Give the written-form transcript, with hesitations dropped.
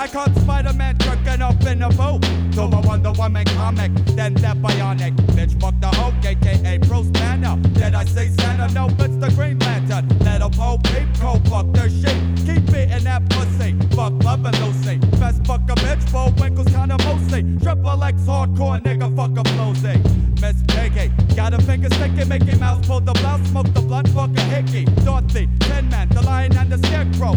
I caught Spider-Man jerking up in a boat. To a Wonder Woman comic, then that bionic bitch fuck the hoe, aka Bruce Banner. Did I say Santa? No, it's the Green Lantern. Little Pope, peep, co fuck their shit. Keep beating that pussy, fuck loving Lucy. Best fuck a bitch, Bo Winkle's kinda mostly. Triple X hardcore nigga, fuck a Flosey. Miss Piggy, got a finger sticky, Mickey Mouse, pull the blouse, smoke the blunt, fuck a hickey. Dorothy,